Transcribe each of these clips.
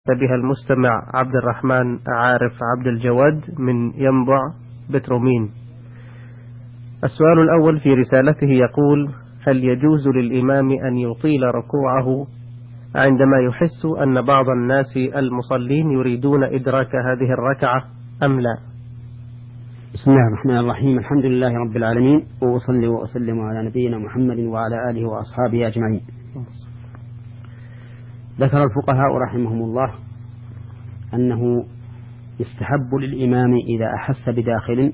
بها المستمع عبد الرحمن عارف عبد الجواد من ينبع بترومين. السؤال الأول في رسالته يقول: هل يجوز للإمام أن يطيل ركوعه عندما يحس أن بعض الناس المصلين يريدون إدراك هذه الركعة أم لا؟ بسم الله الرحمن الرحيم. الحمد لله رب العالمين، وأصلي وأسلم على نبينا محمد وعلى آله وأصحابه أجمعين. ذكر الفقهاء رحمهم الله أنه يستحب للإمام إذا أحس بداخل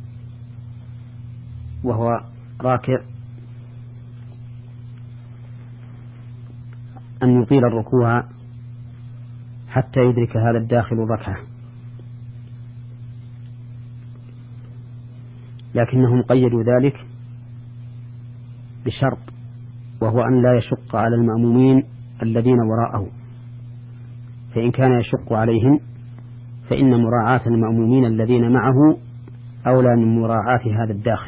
وهو راكع أن يطيل الركوع حتى يدرك هذا الداخل الركعة، لكنهم قيدوا ذلك بشرط، وهو أن لا يشق على المأمومين الذين وراءه، فإن كان يشق عليهم فإن مراعاة المأمومين الذين معه أولى من مراعاة هذا الداخل.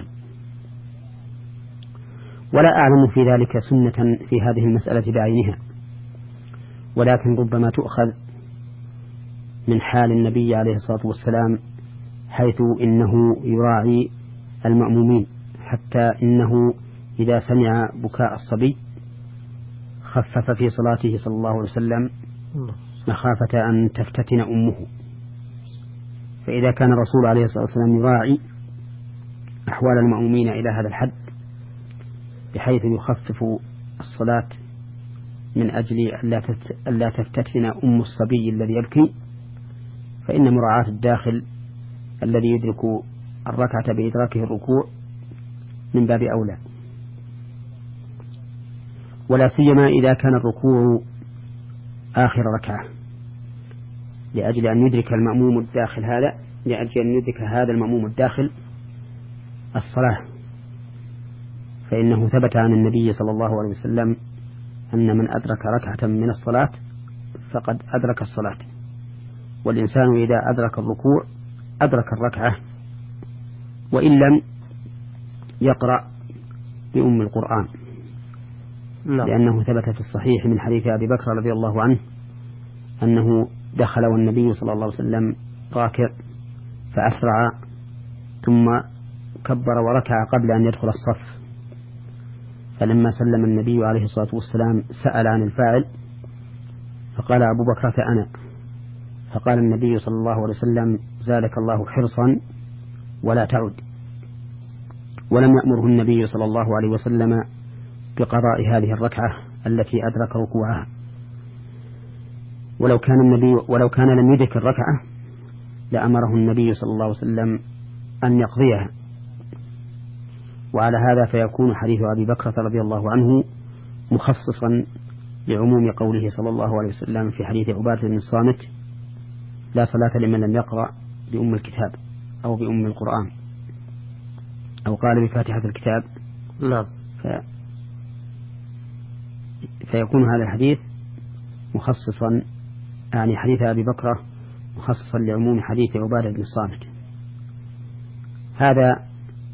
ولا أعلم في ذلك سنة في هذه المسألة بعينها، ولكن ربما تؤخذ من حال النبي عليه الصلاة والسلام، حيث إنه يراعي المأمومين، حتى إنه إذا سمع بكاء الصبي خفف في صلاته صلى الله عليه وسلم مخافة أن تفتتن أمه. فإذا كان الرسول عليه الصلاة والسلام يراعي أحوال المأمومين إلى هذا الحد بحيث يخفف الصلاة من أجل ألا تفتتن أم الصبي الذي يبكي، فإن مراعاة الداخل الذي يدرك الركعة بإدراكه الركوع من باب أولى، ولا سيما إذا كان الركوع آخر ركعة، لأجل أن يدرك المأموم الداخل هذا المأموم الداخل الصلاة. فإنه ثبت عن النبي صلى الله عليه وسلم أن من أدرك ركعة من الصلاة فقد أدرك الصلاة، والإنسان إذا أدرك الركوع أدرك الركعة وإن لم يقرأ بأم القرآن، لأنه ثبت في الصحيح من حديث أبي بكر رضي الله عنه أنه دخل والنبي صلى الله عليه وسلم راكع فأسرع ثم كبر وركع قبل أن يدخل الصف، فلما سلم النبي عليه الصلاة والسلام سأل عن الفاعل فقال أبو بكر فأنا، فقال النبي صلى الله عليه وسلم: زادك الله حرصا ولا تعد. ولم يأمره النبي صلى الله عليه وسلم بقضاء هذه الركعة التي أدرك ركوعها، ولو كان لم يدرك الركعة لأمره النبي صلى الله عليه وسلم أن يقضيها. وعلى هذا فيكون حديث أبي بكر رضي الله عنه مخصصا لعموم قوله صلى الله عليه وسلم في حديث عبادة بن الصامت: لا صلاة لمن لم يقرأ بأم الكتاب أو بأم القرآن، أو قال بفاتحة الكتاب. لا. فيكون هذا الحديث مخصصا، يعني حديث أبي بكر مخصصا لعموم حديث عبادة بن الصامت. هذا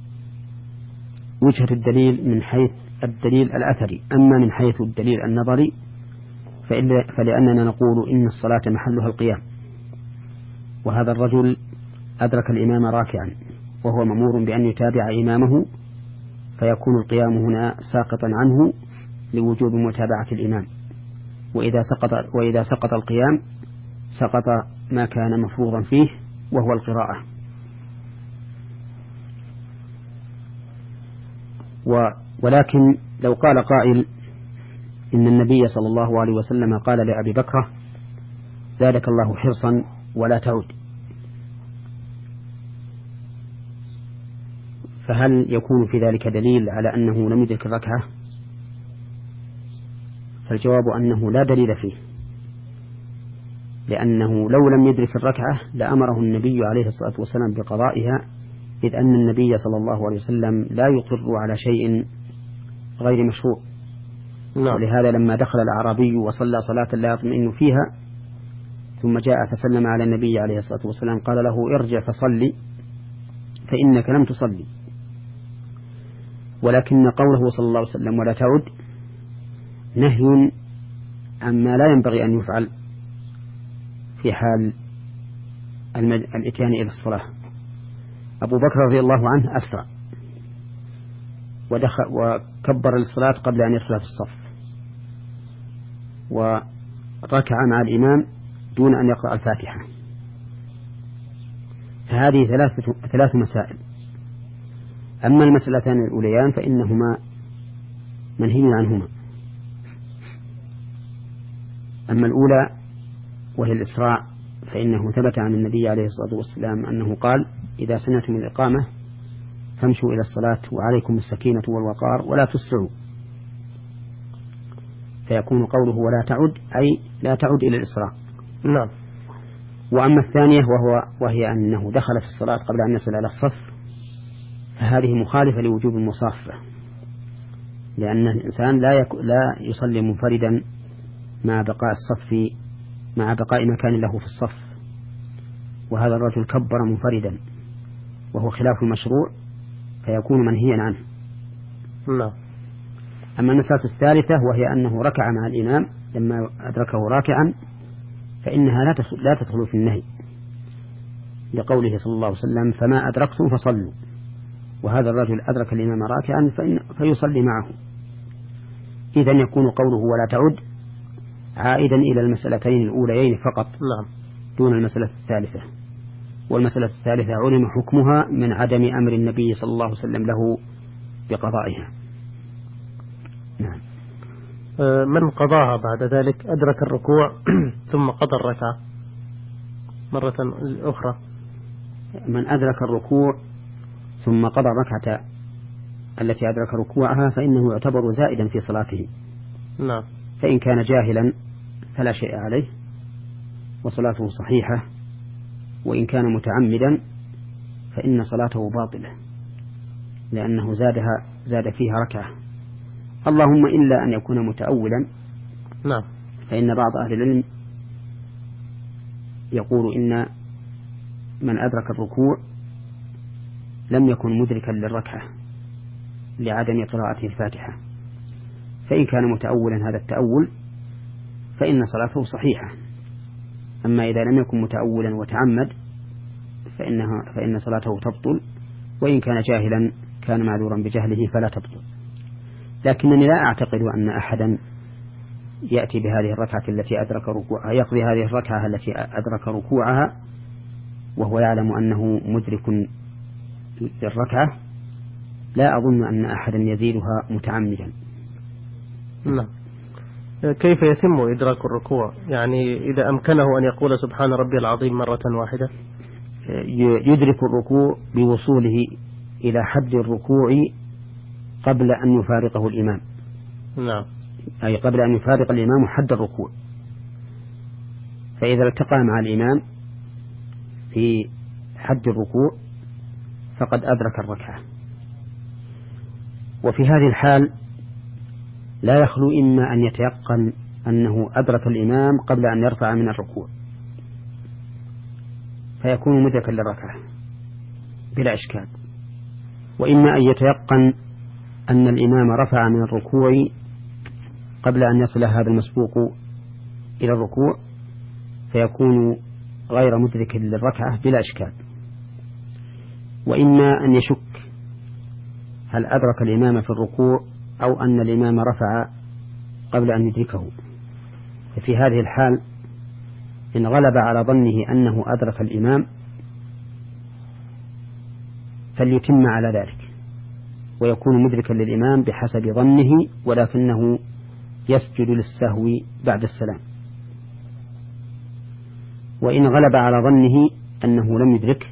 وجهة الدليل من حيث الدليل الأثري. أما من حيث الدليل النظري فلأننا نقول إن الصلاة محلها القيام، وهذا الرجل أدرك الإمام راكعا وهو مأمور بأن يتابع إمامه، فيكون القيام هنا ساقطا عنه لوجوب متابعة الإمام، وإذا سقط القيام سقط ما كان مفروضا فيه وهو القراءة. ولكن لو قال قائل إن النبي صلى الله عليه وسلم قال لأبي بكر: زادك الله حرصا ولا تعود، فهل يكون في ذلك دليل على أنه لم يدرك الركعة؟ فالجواب أنه لا دليل فيه، لأنه لو لم يدرك الركعة لأمره النبي عليه الصلاة والسلام بقضائها، إذ أن النبي صلى الله عليه وسلم لا يقر على شيء غير مشروع. ولهذا لما دخل الأعرابي وصلى صلاة لا يطمئن فيها ثم جاء فسلم على النبي عليه الصلاة والسلام قال له: ارجع فصلي فإنك لم تصلي. ولكن قوله صلى الله عليه وسلم ولا تعد نهي عما لا ينبغي أن يفعل، في حال الإتيان إلى الصلاة. أبو بكر رضي الله عنه أسرع وكبر للصلاة قبل أن يدخل في الصف، وركع مع الإمام دون أن يقرأ الفاتحة. فهذه ثلاث مسائل. أما المسألتان الأوليان فإنهما منهي عنهما. أما الأولى وهي الإسراع فإنه ثبت عن النبي عليه الصلاة والسلام أنه قال: إذا سمعتم الإقامة فامشوا إلى الصلاة وعليكم السكينة والوقار ولا تسرعوا. فيكون قوله ولا تعد أي لا تعد إلى الإسراع. نعم. وأما الثانية وهي أنه دخل في الصلاة قبل أن يصل إلى الصف، فهذه مخالفة لوجوب المصافة، لأن الإنسان لا يصلي منفردا مع بقاء مكان له في الصف، وهذا الرجل كبر منفردا وهو خلاف المشروع فيكون منهيا عنه. نعم. أما المسألة الثالثة وهي أنه ركع مع الإمام لما أدركه راكعا، فإنها لا تدخل في النهي، لقوله صلى الله عليه وسلم: فما أدركتم فصلوا. وهذا الرجل أدرك الإمام راكعا فيصلي معه. إذن يكون قوله ولا تعد عائدا إلى المسألتين الأوليين فقط، نعم، دون المسألة الثالثة. والمسألة الثالثة علم حكمها من عدم أمر النبي صلى الله عليه وسلم له بقضائها. نعم. من قضاها بعد ذلك أدرك الركوع ثم قضى الركعة مرة أخرى. من أدرك الركوع ثم قضى الركعة التي أدرك ركوعها فإنه يعتبر زائدا في صلاته. نعم. فإن كان جاهلا فلا شيء عليه وصلاته صحيحة، وإن كان متعمدا فإن صلاته باطلة لأنه زاد فيها ركعة، اللهم إلا أن يكون متأولا. نعم. فإن بعض أهل العلم يقول إن من أدرك الركوع لم يكن مدركا للركعة لعدم قراءته الفاتحة، فإن كان متأولا هذا التأول فإن صلاته صحيحة. أما إذا لم يكن متأولا وتعمد فإن صلاته تبطل، وإن كان جاهلا كان معذورا بجهله فلا تبطل. لكنني لا أعتقد أن أحدا يأتي بهذه الركعة التي أدرك ركوعها يقضي هذه الركعة التي أدرك ركوعها وهو يعلم أنه مدرك للركعة. لا أظن أن أحدا يزيدها متعمدا. نعم. كيف يتم إدراك الركوع؟ يعني إذا أمكنه أن يقول سبحان ربي العظيم مرة واحدة؟ يدرك الركوع بوصوله إلى حد الركوع قبل أن يفارقه الإمام. نعم. أي قبل أن يفارق الإمام حد الركوع، فإذا التقى مع الإمام في حد الركوع فقد أدرك الركعة. وفي هذه الحال لا يخلو إما أن يتيقن أنه أدرك الإمام قبل أن يرفع من الركوع فيكون مدركا للركعة بلا إشكال، وإما أن يتيقن أن الإمام رفع من الركوع قبل أن يصل هذا المسبوق إلى الركوع فيكون غير مدرك للركعة بلا إشكال، وإما أن يشك هل أدرك الإمام في الركوع أو أن الإمام رفع قبل أن يدركه. ففي هذه الحال إن غلب على ظنه أنه أدرك الإمام فليتم على ذلك ويكون مدركا للإمام بحسب ظنه، ولكنه يسجد للسهو بعد السلام. وإن غلب على ظنه أنه لم يدرك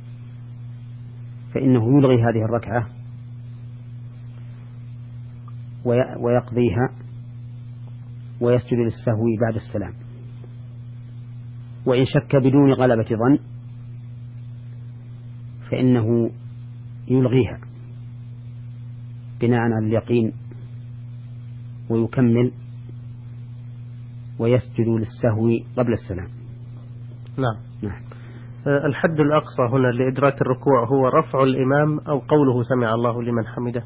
فإنه يلغي هذه الركعة ويقضيها ويسجد للسهو بعد السلام. وإن شك بدون غلبة ظن فإنه يلغيها بناء على اليقين ويكمل ويسجد للسهو قبل السلام. نعم. الحد الأقصى هنا لإدراك الركوع هو رفع الإمام أو قوله سمع الله لمن حمده؟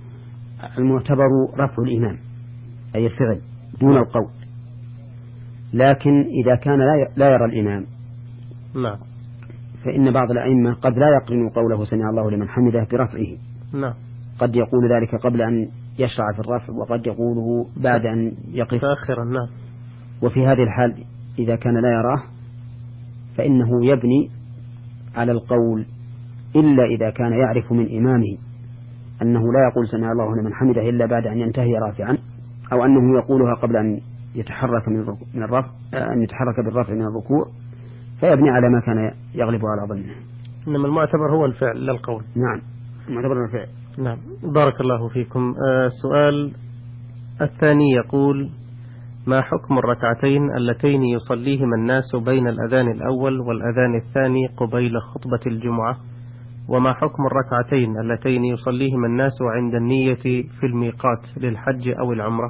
المعتبر رفع الإمام أي الفعل دون القول، لكن إذا كان لا يرى الإمام نعم فإن بعض الأئمة قد لا يقرن قوله سمع الله لمن حمده برفعه. نعم. قد يقول ذلك قبل أن يشرع في الرفع، وقد يقوله بعد أن يقف متأخرا. نعم. وفي هذه الحال إذا كان لا يراه فإنه يبني على القول إلا إذا كان يعرف من إمامه أنه لا يقول سمع الله لمن حمده إلا بعد أن ينتهي رافعا، أو أنه يقولها قبل أن يتحرك من الرفع، أن يتحرك بالرفع من الركوع، فيبني على ما كان يغلب على ظنه. إنما المعتبر هو الفعل لا القول. نعم معتبر الفعل. نعم. بارك الله فيكم. السؤال الثاني يقول: ما حكم الركعتين اللتين يصليهما الناس بين الأذان الأول والأذان الثاني قبيل خطبة الجمعة؟ وما حكم الركعتين اللتين يصليهما الناس عند النية في الميقات للحج أو العمرة؟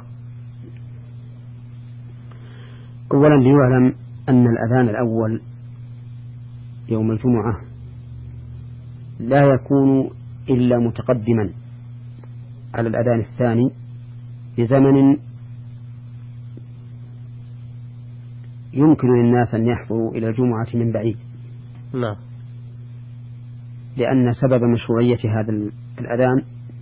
أولا ليعلم أن الأذان الأول يوم الجمعة لا يكون إلا متقدما على الأذان الثاني بزمن يمكن للناس أن يحضروا إلى الجمعة من بعيد. نعم. لأن سبب مشروعية هذا الأذان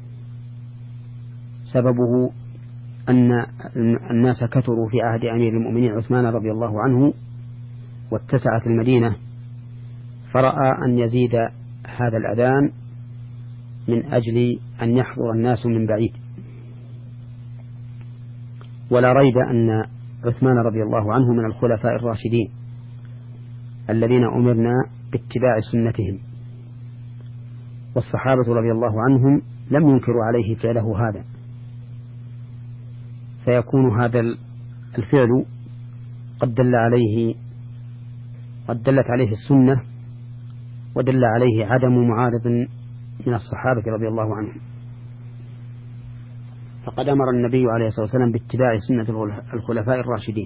سببه أن الناس كثروا في عهد أمير المؤمنين عثمان رضي الله عنه، واتسعت المدينة، فرأى أن يزيد هذا الأذان من أجل أن يحضر الناس من بعيد. ولا ريب أن عثمان رضي الله عنه من الخلفاء الراشدين الذين أمرنا باتباع سنتهم، والصحابة رضي الله عنهم لم ينكروا عليه فعله هذا، فيكون هذا الفعل قد دلت عليه السنة، ودل عليه عدم معارض من الصحابة رضي الله عنهم. فقد أمر النبي عليه الصلاة والسلام باتباع سنة الخلفاء الراشدين،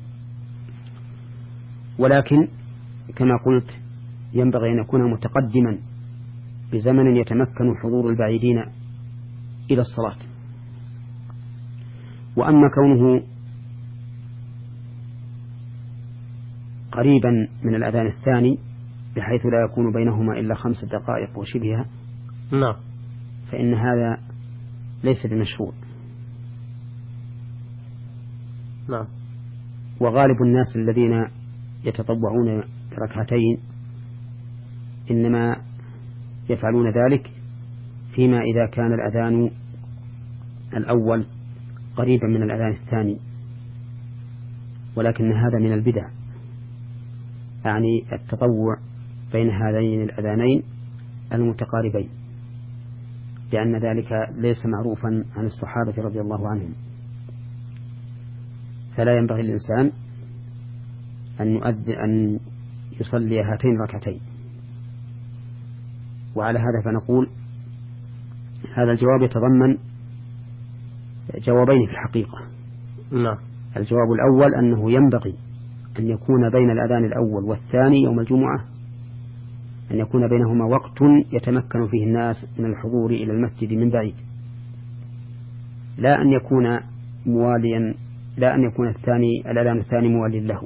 ولكن كما قلت ينبغي أن يكون متقدما بزمن يتمكن حضور البعيدين إلى الصلاة. وأما كونه قريبا من الأذان الثاني بحيث لا يكون بينهما إلا 5 دقائق وشبهها، نعم، فإن هذا ليس بمشروع. نعم. وغالب الناس الذين يتطوعون بركعتين إنما يفعلون ذلك فيما إذا كان الأذان الأول قريبا من الأذان الثاني، ولكن هذا من البدع، يعني التطوع بين هذين الأذانين المتقاربين، لأن ذلك ليس معروفا عن الصحابة رضي الله عنهم. فلا ينبغي للإنسان أن يصلي هاتين الركعتين. وعلى هذا فنقول هذا الجواب يتضمن جوابين في الحقيقة. نعم. الجواب الأول أنه ينبغي أن يكون بين الأذان الأول والثاني يوم الجمعة أن يكون بينهما وقت يتمكن فيه الناس من الحضور إلى المسجد من بعيد، لا أن يكون مواليا، لا أن يكون الأذان الثاني موالي له.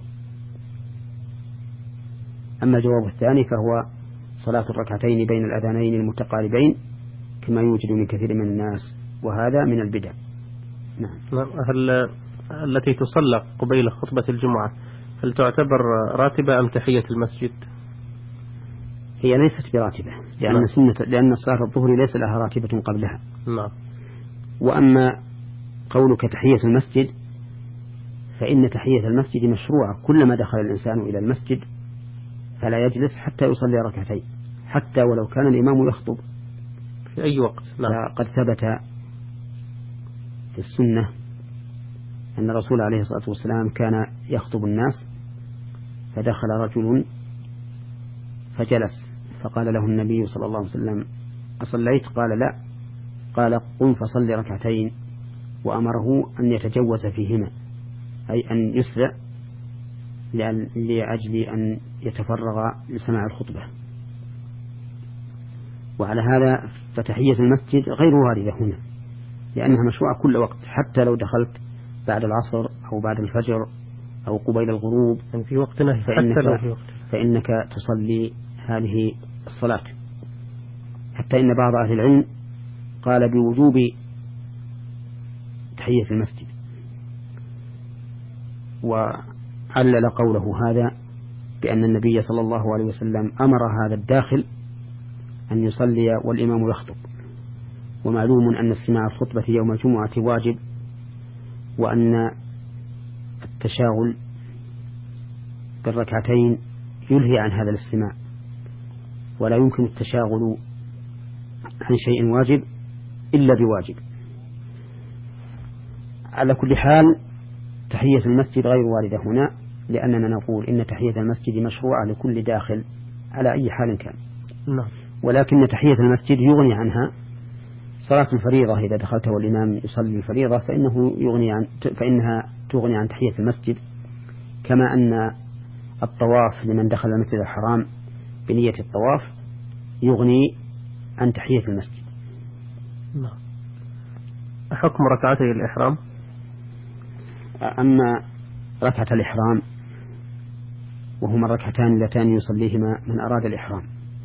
أما الجواب الثاني فهو صلاة الركعتين بين الأذانين المتقاربين كما يوجد من كثير من الناس، وهذا من البدع. نعم. هل التي تصلى قبيل خطبة الجمعة هل تعتبر راتبة أم تحية المسجد؟ هي ليست براتبة، لأن صلاة الظهر ليس لها راتبة قبلها. نعم. وأما قولك تحية المسجد فإن تحية المسجد مشروعة، كلما دخل الإنسان إلى المسجد فلا يجلس حتى يصلي ركعتين، حتى ولو كان الإمام يخطب في أي وقت. نعم. فقد ثبت في السنة أن الرسول عليه الصلاة والسلام كان يخطب الناس، فدخل رجل فجلس، فقال له النبي صلى الله عليه وسلم: أصليت؟ قال: لا. قال: قم فصل ركعتين، وأمره أن يتجوز فيهما، أي أن يسرع لأجل أن يتفرغ لسماع الخطبة. وعلى هذا فتحية المسجد غير واردة هنا، لأنها مشروعة كل وقت، حتى لو دخلت بعد العصر أو بعد الفجر أو قبيل الغروب يعني في وقت نهي حتى لو في وقت، فإنك تصلي هذه الصلاة. حتى إن بعض أهل العلم قال بوجوب تحية المسجد، وعلل قوله هذا بأن النبي صلى الله عليه وسلم أمر هذا الداخل أن يصلي والإمام يخطب، ومعلوم أن استماع الخطبة يوم الجمعة واجب، وأن التشاغل بالركعتين يلهي عن هذا الاستماع، ولا يمكن التشاغل عن شيء واجب إلا بواجب. على كل حال تحية المسجد غير واردة هنا، لأننا نقول إن تحية المسجد مشروعة لكل داخل على أي حال كان. ولكن تحية المسجد يغني عنها صلاة الفريضة، إذا دخلت والإمام يصلي الفريضة فإنها تغني عن تحية المسجد، كما أن الطواف لمن دخل المسجد الحرام بنية الطواف يغني عن تحية المسجد. حكم ركعتي الإحرام؟ أما ركعة الإحرام وهما الركعتان اللتان يصليهما من أراد الإحرام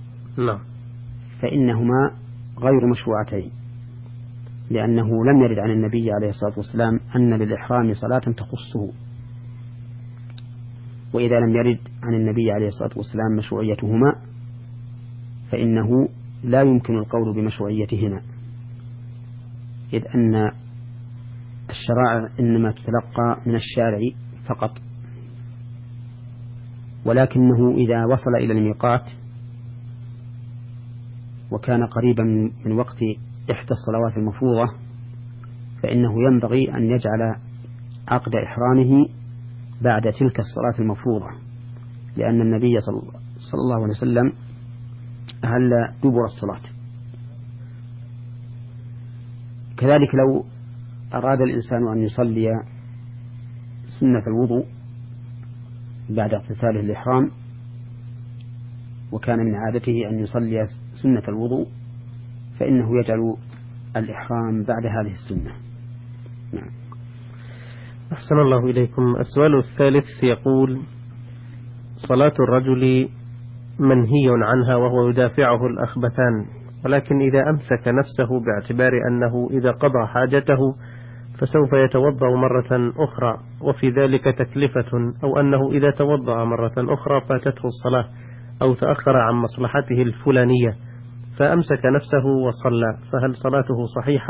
فإنهما غير مشروعتين، لأنه لم يرد عن النبي عليه الصلاة والسلام أن للإحرام صلاة تخصه، وإذا لم يرد عن النبي عليه الصلاة والسلام مشروعيتهما فإنه لا يمكن القول بمشروعيتهما، إذ أن الشرائع إنما تتلقى من الشارع فقط، ولكنه إذا وصل إلى الميقات وكان قريبا من وقت إحدى الصلوات المفروضة فإنه ينبغي أن يجعل عقد إحرامه بعد تلك الصلاة المفروضة، لأن النبي صلى الله عليه وسلم أهل دبر الصلاة. كذلك لو أراد الإنسان أن يصلي سنة الوضوء بعد اغتساله الإحرام، وكان من عادته أن يصلي سنة الوضوء، فإنه يجعل الإحرام بعد هذه السنة. نعم. أحسن الله إليكم. السؤال الثالث يقول: صلاة الرجل منهي عنها وهو يدافعه الأخبثان، ولكن إذا أمسك نفسه باعتبار أنه إذا قضى حاجته فسوف يتوضأ مرة أخرى وفي ذلك تكلفة، أو أنه إذا توضأ مرة أخرى فاتته الصلاة أو تأخر عن مصلحته الفلانية فأمسك نفسه وصلى، فهل صلاته صحيحة؟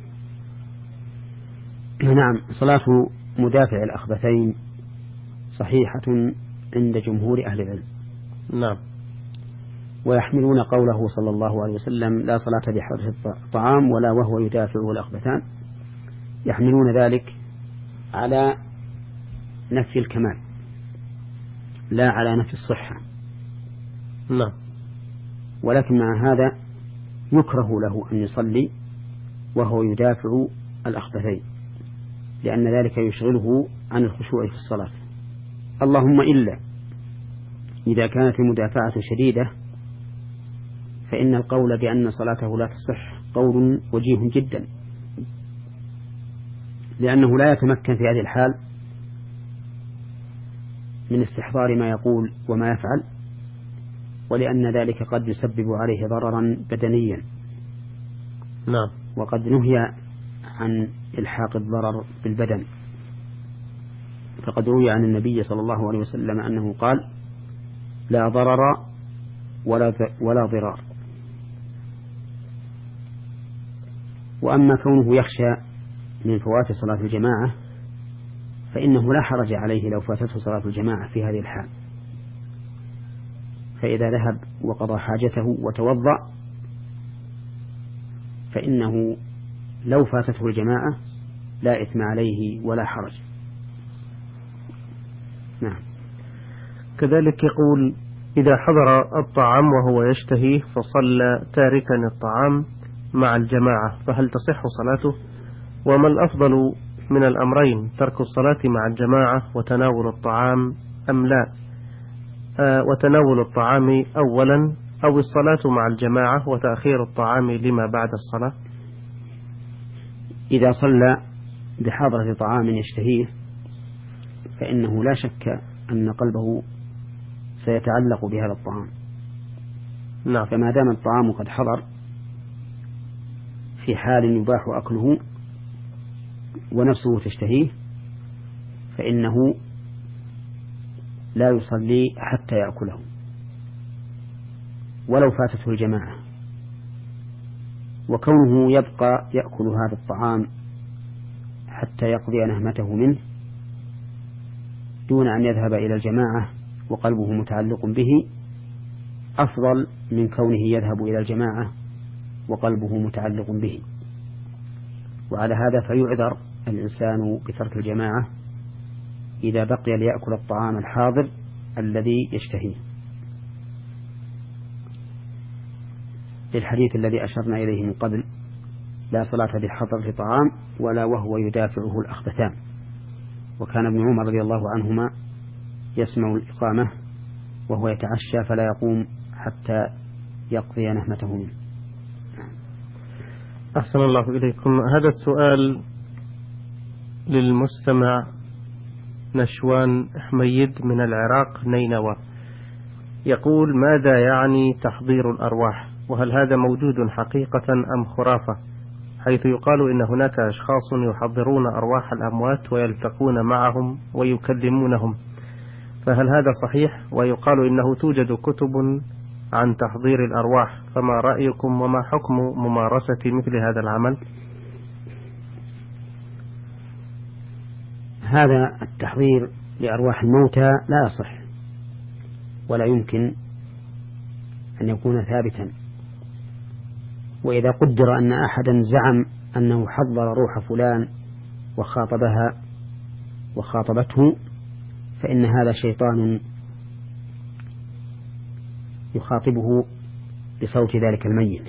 نعم، صلاة مدافع الأخبثين صحيحة عند جمهور أهل العلم. نعم. ويحملون قوله صلى الله عليه وسلم: لا صلاة بحضرة الطعام ولا وهو يدافعه الأخبثان، يحملون ذلك على نفي الكمال لا على نفي الصحة. نعم. ولكن مع هذا يكره له أن يصلي وهو يدافع الأخبثين، لأن ذلك يشغله عن الخشوع في الصلاة، اللهم إلا إذا كانت المدافعة شديدة، فإن القول بأن صلاته لا تصح قول وجيه جدا، لأنه لا يتمكن في هذه الحال من استحضار ما يقول وما يفعل، ولأن ذلك قد يسبب عليه ضررا بدنيا. نعم. وقد نهي عن إلحاق الضرر بالبدن، فقد روي عن النبي صلى الله عليه وسلم أنه قال: لا ضرر ولا ضرار. وأما كونه يخشى من فوات صلاة الجماعة فإنه لا حرج عليه لو فاتته صلاة الجماعة في هذه الحال، فإذا ذهب وقضى حاجته وتوضأ فإنه لو فاتته الجماعة لا إثم عليه ولا حرج. نعم. كذلك يقول: إذا حضر الطعام وهو يشتهيه فصلى تاركا الطعام مع الجماعة فهل تصح صلاته؟ وما الأفضل من الأمرين، ترك الصلاة مع الجماعة وتناول الطعام أم لا؟ وتناول الطعام أولا أو الصلاة مع الجماعة وتأخير الطعام لما بعد الصلاة؟ إذا صلى بحضرة طعام يشتهيه فإنه لا شك أن قلبه سيتعلق بهذا الطعام. نعم. فما دام الطعام قد حضر في حال يباح أكله ونفسه تشتهيه فإنه لا يصلي حتى يأكله ولو فاتته الجماعة. وكونه يبقى يأكل هذا الطعام حتى يقضي نهمته منه دون أن يذهب إلى الجماعة وقلبه متعلق به أفضل من كونه يذهب إلى الجماعة وقلبه متعلق به. وعلى هذا فيعذر الإنسان بترك الجماعة إذا بقي ليأكل الطعام الحاضر الذي يشتهيه، للحديث الذي أشرنا إليه من قبل: لا صلاة بحضرة طعام ولا وهو يدافعه الأخبثان. وكان ابن عمر رضي الله عنهما يسمع الإقامة وهو يتعشى فلا يقوم حتى يقضي نهمته منه. أحسن الله إليكم. هذا السؤال للمستمع نشوان حميد من العراق نينوى، يقول: ماذا يعني تحضير الأرواح؟ وهل هذا موجود حقيقة أم خرافة؟ حيث يقال إن هناك أشخاص يحضرون أرواح الأموات ويلتقون معهم ويكلمونهم، فهل هذا صحيح؟ ويقال إنه توجد كتب عن تحضير الأرواح، فما رأيكم وما حكم ممارسة مثل هذا العمل؟ هذا التحضير لأرواح الموتى لا يصح ولا يمكن أن يكون ثابتا. وإذا قدر أن أحدا زعم أنه حضر روح فلان وخاطبها وخاطبته فإن هذا شيطان يخاطبه بصوت ذلك الميت،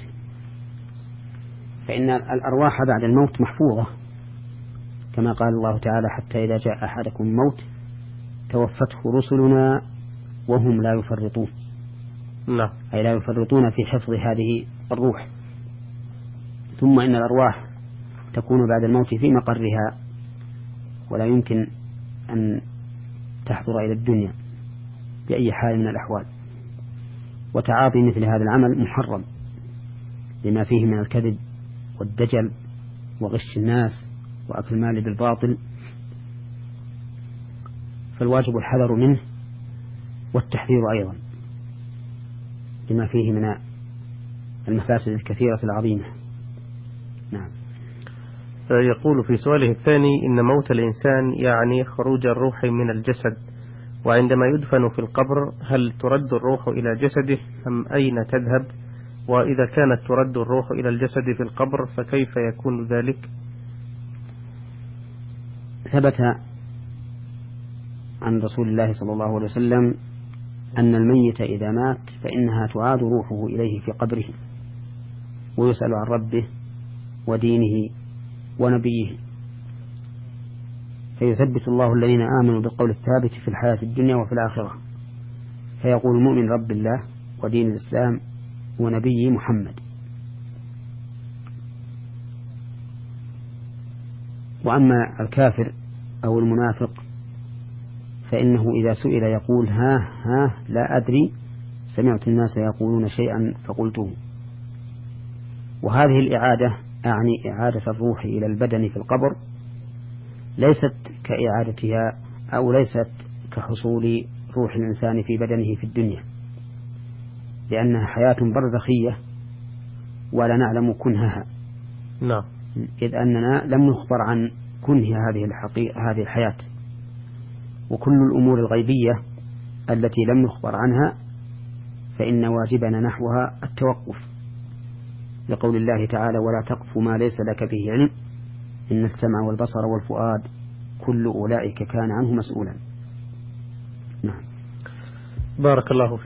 فإن الأرواح بعد الموت محفوظة كما قال الله تعالى: حتى إذا جاء أحدكم الموت توفته رسلنا وهم لا يفرطون. لا. أي لا يفرطون في حفظ هذه الروح. ثم إن الأرواح تكون بعد الموت في مقرها ولا يمكن أن تحضر إلى الدنيا بأي حال من الأحوال. وتعاطي مثل هذا العمل محرم لما فيه من الكذب والدجل وغش الناس وأكل المال بالباطل، فالواجب الحذر منه والتحذير أيضا لما فيه من المفاسد الكثيرة العظيمة. نعم. يقول في سؤاله الثاني: إن موت الإنسان يعني خروج الروح من الجسد، وعندما يدفن في القبر هل ترد الروح إلى جسده أم أين تذهب؟ وإذا كانت ترد الروح إلى الجسد في القبر فكيف يكون ذلك؟ ثبت عن رسول الله صلى الله عليه وسلم أن الميت إذا مات فإنها تعاد روحه إليه في قبره ويسأل عن ربه ودينه ونبيه، فيثبت الله الذين آمنوا بالقول الثابت في الحياة الدنيا وفي الآخرة، فيقول المؤمن: رب الله ودين الإسلام ونبي محمد. وأما الكافر أو المنافق فإنه إذا سئل يقول: ها لا أدري، سمعت الناس يقولون شيئا فقلته. وهذه الإعادة أعني إعادة الروح إلى البدن في القبر ليست كإعادتها أو ليست كحصول روح الإنسان في بدنه في الدنيا، لأنها حياة برزخية ولا نعلم كنهها. نعم. إذ أننا لم نخبر عن كنه هذه الحياة. وكل الأمور الغيبية التي لم نخبر عنها فإن واجبنا نحوها التوقف، لقول الله تعالى: ولا تقف ما ليس لك به علم إن السمع والبصر والفؤاد كل أولئك كان عنه مسؤولا. نعم. بارك الله فيك.